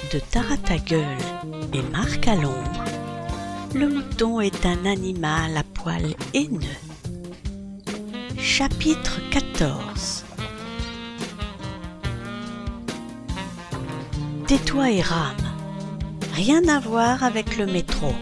de Taratagueule et Marc à l'ombre, le mouton est un animal à poil haineux. Chapitre 14. Tais-toi et rame. Rien à voir avec le métro.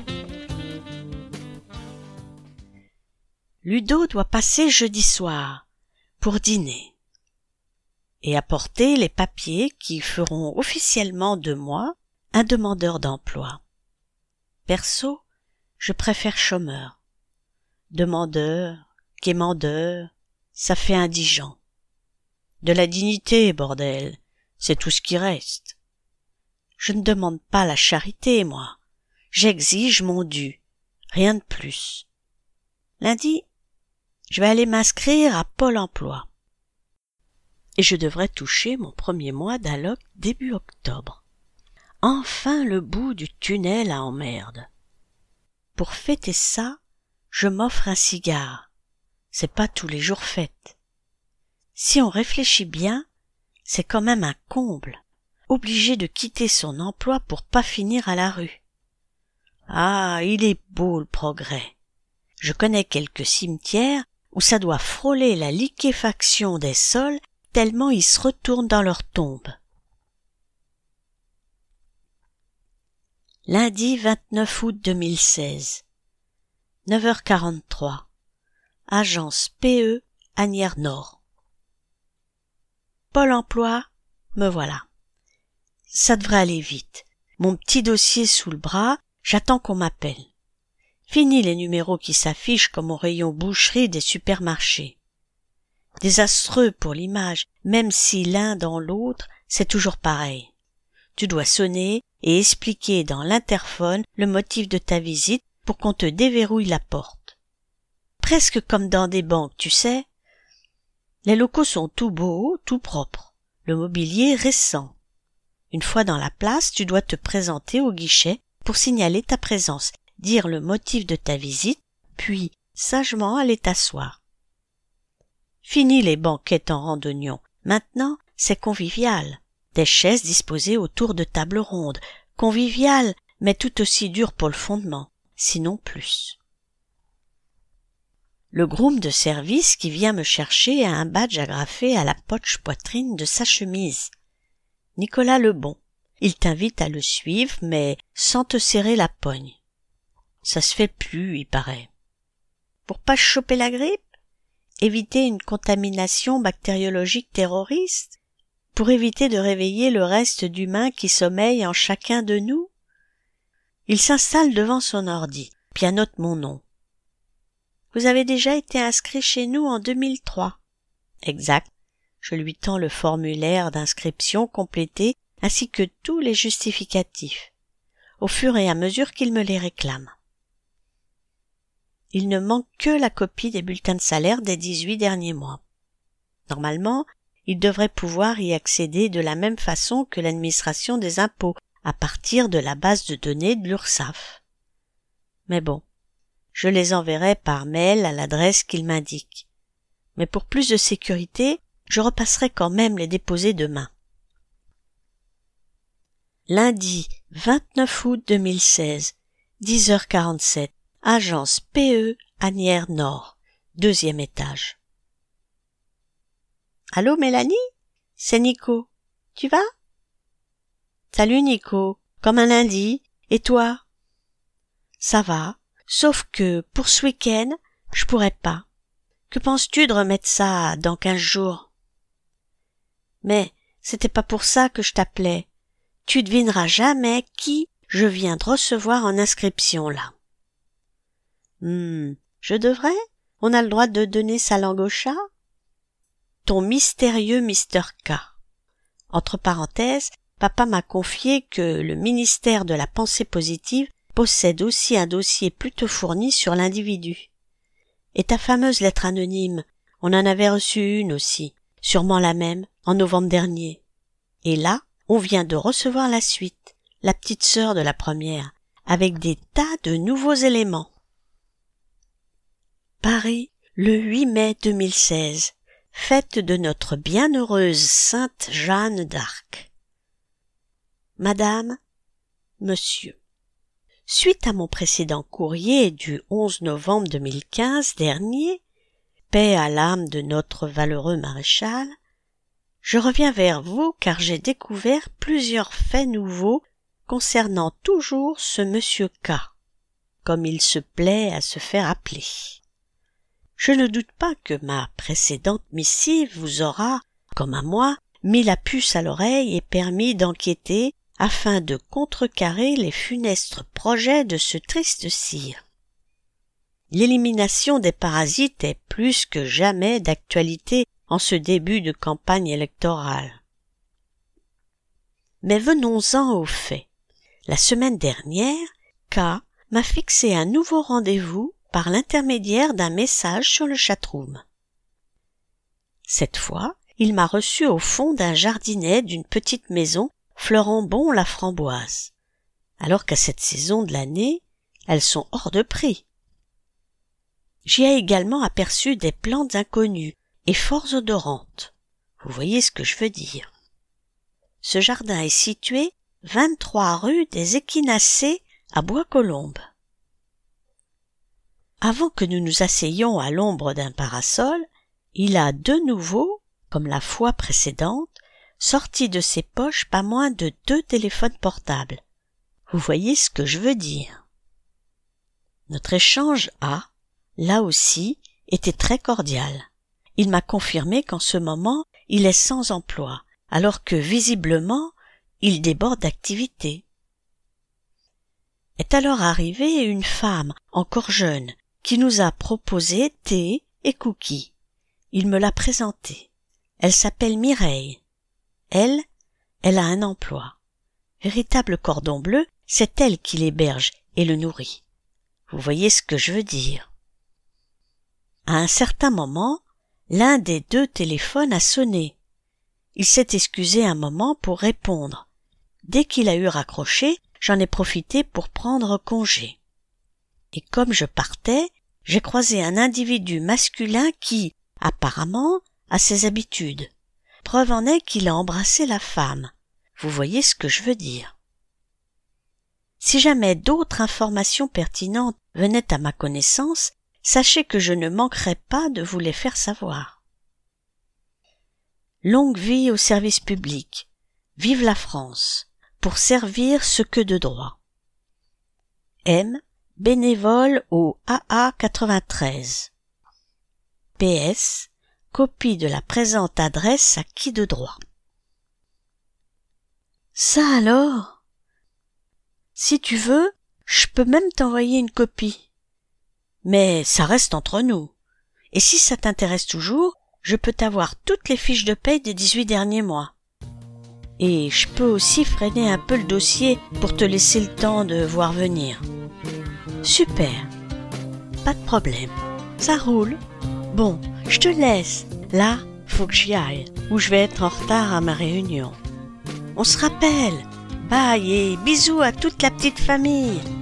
Ludo doit passer jeudi soir pour dîner et apporter les papiers qui feront officiellement de moi un demandeur d'emploi. Perso, je préfère chômeur. Demandeur, quémandeur, ça fait indigent. De la dignité, bordel, c'est tout ce qui reste. Je ne demande pas la charité, moi. J'exige mon dû, rien de plus. Lundi, je vais aller m'inscrire à Pôle emploi. Et je devrais toucher mon premier mois d'alloc début octobre. Enfin le bout du tunnel à emmerde. Pour fêter ça, je m'offre un cigare. C'est pas tous les jours fête. Si on réfléchit bien, c'est quand même un comble, obligé de quitter son emploi pour pas finir à la rue. Ah, il est beau le progrès. Je connais quelques cimetières où ça doit frôler la liquéfaction des sols tellement ils se retournent dans leurs tombes. Lundi 29 août 2016, 9h43, agence PE, Asnières-Nord. Pôle emploi, me voilà. Ça devrait aller vite. Mon petit dossier sous le bras, j'attends qu'on m'appelle. Fini les numéros qui s'affichent comme au rayon boucherie des supermarchés. Désastreux pour l'image, même si l'un dans l'autre, c'est toujours pareil. Tu dois sonner et expliquer dans l'interphone le motif de ta visite pour qu'on te déverrouille la porte. Presque comme dans des banques, tu sais. Les locaux sont tout beaux, tout propres. Le mobilier récent. Une fois dans la place, tu dois te présenter au guichet pour signaler ta présence, dire le motif de ta visite, puis sagement aller t'asseoir. Fini les banquettes en rang d'oignons. Maintenant, c'est convivial. Des chaises disposées autour de tables rondes. Convivial, mais tout aussi dur pour le fondement, sinon plus. Le groom de service qui vient me chercher a un badge agrafé à la poche-poitrine de sa chemise. Nicolas Lebon. Il t'invite à le suivre, mais sans te serrer la pogne. Ça se fait plus, il paraît. Pour pas choper la grippe? Éviter une contamination bactériologique terroriste? Pour éviter de réveiller le reste d'humains qui sommeille en chacun de nous? Il s'installe devant son ordi, puis annote mon nom. Vous avez déjà été inscrit chez nous en 2003. Exact. Je lui tends le formulaire d'inscription complété ainsi que tous les justificatifs, au fur et à mesure qu'il me les réclame. Il ne manque que la copie des bulletins de salaire des 18 derniers mois. Normalement, il devrait pouvoir y accéder de la même façon que l'administration des impôts, à partir de la base de données de l'URSSAF. Mais bon, je les enverrai par mail à l'adresse qu'il m'indique. Mais pour plus de sécurité, je repasserai quand même les déposer demain. Lundi 29 août 2016, 10h47, agence PE, Asnières-Nord, 2e étage. Allô Mélanie? C'est Nico. Tu vas? Salut Nico, comme un lundi. Et toi? Ça va, sauf que pour ce week-end, je pourrais pas. Que penses-tu de remettre ça dans 15 jours? Mais c'était pas pour ça que je t'appelais. Tu devineras jamais qui je viens de recevoir en inscription là. Je devrais? On a le droit de donner sa langue au chat? Ton mystérieux Mr. K. Entre parenthèses, papa m'a confié que le ministère de la pensée positive possède aussi un dossier plutôt fourni sur l'individu. Et ta fameuse lettre anonyme, on en avait reçu une aussi, sûrement la même, en novembre dernier. Et là, on vient de recevoir la suite, la petite sœur de la première, avec des tas de nouveaux éléments. Paris, le 8 mai 2016, fête de notre bienheureuse Sainte Jeanne d'Arc. Madame, Monsieur. Suite à mon précédent courrier du 11 novembre 2015 dernier, paix à l'âme de notre valeureux maréchal, je reviens vers vous car j'ai découvert plusieurs faits nouveaux concernant toujours ce monsieur K, comme il se plaît à se faire appeler. Je ne doute pas que ma précédente missive vous aura, comme à moi, mis la puce à l'oreille et permis d'enquêter afin de contrecarrer les funestes projets de ce triste sire. L'élimination des parasites est plus que jamais d'actualité en ce début de campagne électorale. Mais venons-en aux faits. La semaine dernière, K m'a fixé un nouveau rendez-vous par l'intermédiaire d'un message sur le chatroom. Cette fois, il m'a reçu au fond d'un jardinet d'une petite maison fleurant bon la framboise, alors qu'à cette saison de l'année, elles sont hors de prix. J'y ai également aperçu des plantes inconnues et fort odorantes. Vous voyez ce que je veux dire. Ce jardin est situé 23 rue des Échinacées à Bois-Colombes. Avant que nous nous asseyions à l'ombre d'un parasol, il a de nouveau, comme la fois précédente, sorti de ses poches pas moins de 2 téléphones portables. Vous voyez ce que je veux dire. Notre échange a, là aussi, été très cordial. Il m'a confirmé qu'en ce moment, il est sans emploi, alors que, visiblement, il déborde d'activité. Est alors arrivée une femme, encore jeune, qui nous a proposé thé et cookies. Il me l'a présentée. Elle s'appelle Mireille. Elle a un emploi. Véritable cordon bleu, c'est elle qui l'héberge et le nourrit. Vous voyez ce que je veux dire. À un certain moment, l'un des 2 téléphones a sonné. Il s'est excusé un moment pour répondre. Dès qu'il a eu raccroché, j'en ai profité pour prendre congé. Et comme je partais, j'ai croisé un individu masculin qui, apparemment, a ses habitudes. Preuve en est qu'il a embrassé la femme. Vous voyez ce que je veux dire. Si jamais d'autres informations pertinentes venaient à ma connaissance, sachez que je ne manquerai pas de vous les faire savoir. Longue vie au service public. Vive la France, pour servir ce que de droit. M, bénévole au AA 93. PS, copie de la présente adresse à qui de droit. Ça alors? Si tu veux, je peux même t'envoyer une copie. Mais ça reste entre nous. Et si ça t'intéresse toujours, je peux t'avoir toutes les fiches de paye des 18 derniers mois. Et je peux aussi freiner un peu le dossier pour te laisser le temps de voir venir. Super. Pas de problème. Ça roule. Bon, je te laisse. Là, faut que j'y aille, ou je vais être en retard à ma réunion. On se rappelle. Bye et bisous à toute la petite famille.